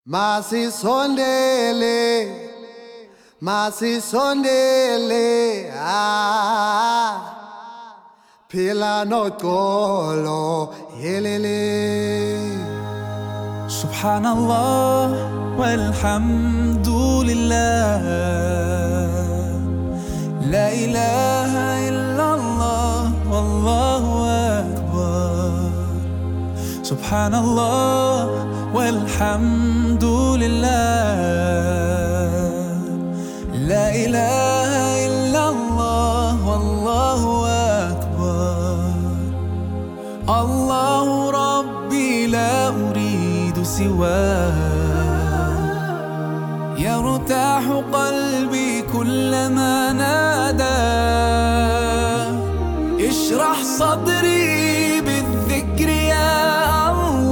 Masisondele, phila noxolo yelele. Subhanallah walhamdulillah, la ilaha illallah wallahu akbar. Subhanallah walhamdulillah, la ilaha illallah wallahu akbar. Allahu Rabbi la أريد سواه، يرتاح قلبي كلما نادى. اشرح صدري بالذكر يا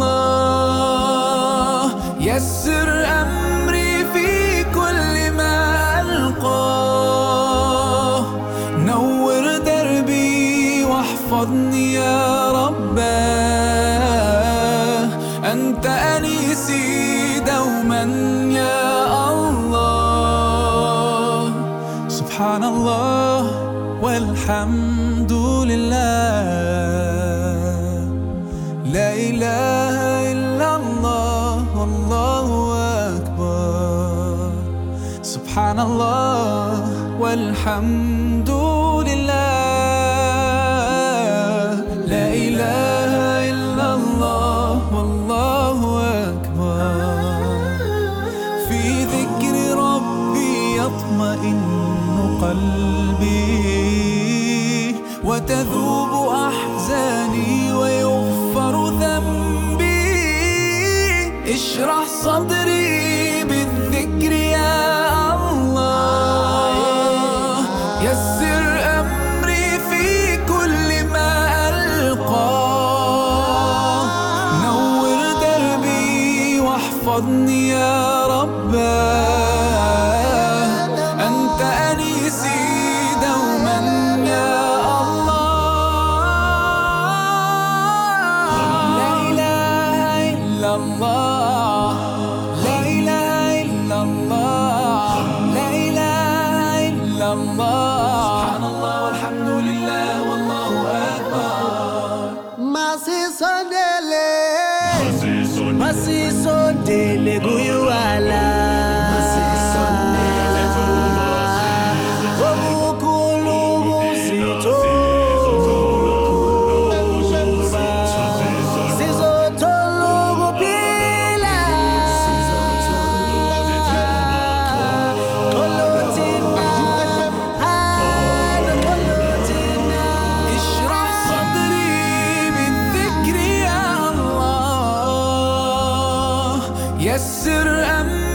الله، يسر أمري في كل ما ألقاه. نور دربي واحفظني يا رباه، أنت أنيسي دوما يا الله. سبحان الله والحمد لله، لا إله إلا الله والله أكبر. سبحان الله والحمد لله، لا إله إلا الله والله أكبر. في ذكر ربي يطمئن قلبي، وتذوب أحزاني ويغفر ذنبي. اشرح صدري بالذكر يا الله، يسر أمري في كل ما ألقاه. نور دربي واحفظني يا رباه، أنت أنيسي دوما يا الله. لا إله إلا الله، لا إله إلا الله، لا إله إلا الله. سبحان الله والحمد لله والله أكبر. Masisondele kuyuwala, obukhulu buzitho sizothola ukuphila. اشرح صدري بالذكر يا الله، يسر أمري